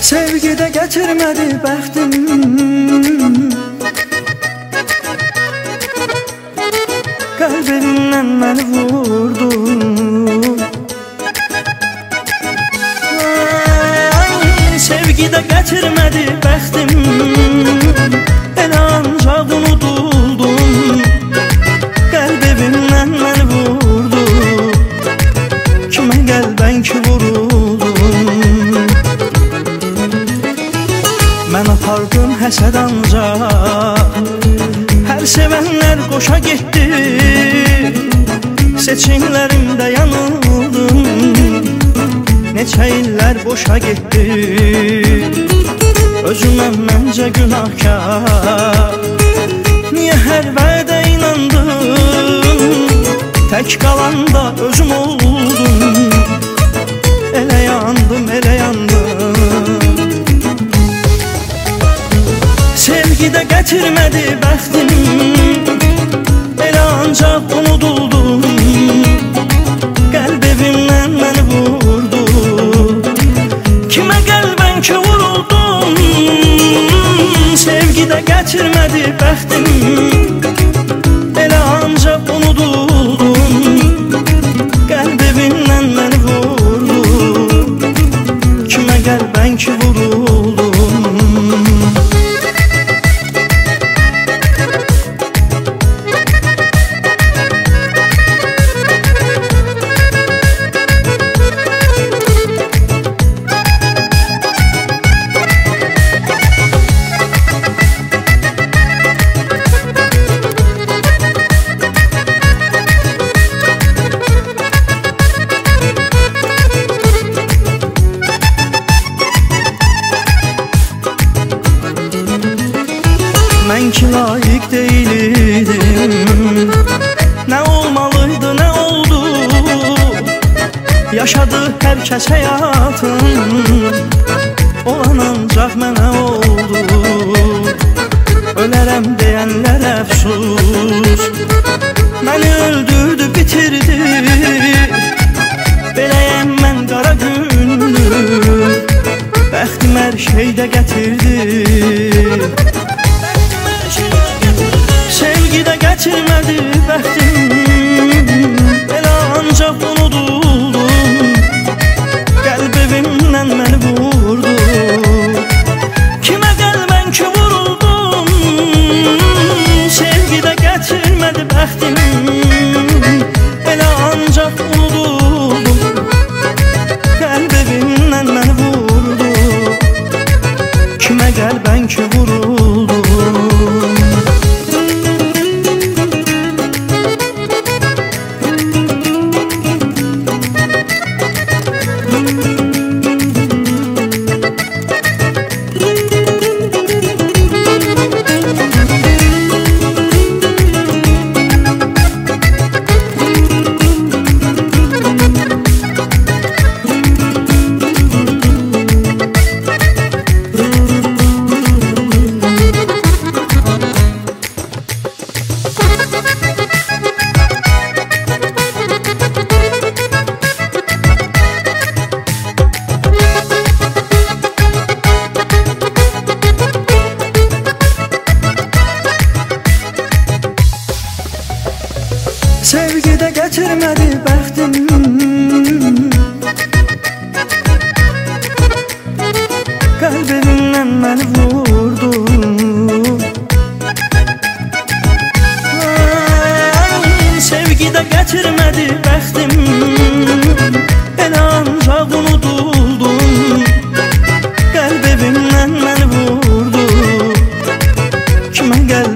Sevgidə gətirmədi bəxtim, qəlbimdən məni vurdun. Sevgidə gətirmədi bəxtim, elə ancaq unuduldum. Qəlbimdən məni vurdun, kimə qəlbən ki vuruldum. Mən apardım həsəd ancaq, hər sevənlər qoşa getdi. Seçimlərimdə yanıldım, neçə illər boşa getdi. Özümə məncə günahkar, niyə hər vədə inandım? Tək qalanda özüm oldum, elə yandım, elə yandım. Sevgidə gətirmədi bəxtim, elə ancaq unuduldum. Qəlbimdən məni vurdu, kimə qəlbən ki vuruldum. Sevgidə gətirmədi bəxtim, elə ancaq unuduldum. Qəlbimdən məni vurdu, kimə qəlbən ki vuruldum. Mən ki layiq deyildim, nə olmalıydı, nə oldu? Yaşadı hər kəs həyatın, olan ancaq mənə oldu. Ölərəm deyənlər əfsus, məni öldürdü, bitirdi. Beləyəm mən qara gündür, bəxtim hər şeydə gətirdi. Sevgidə gətirmədi bəxtim, elə ancaq unuduldum. Qəlbimdən məni vurdu, kimə qəlbən ki vuruldum. Sevgidə gətirmədi bəxtim, elə ancaq unuduldum. Qəlbimdən məni vurdu, kimə qəlbən ki vuruldum. Sevgidə gətirmədi bəxtim, qəlbimdən məni vurdu. Sevgidə gətirmədi bəxtim, elə ancaq unuduldum. Qəlbimdən məni vurdu, kimə qəlbən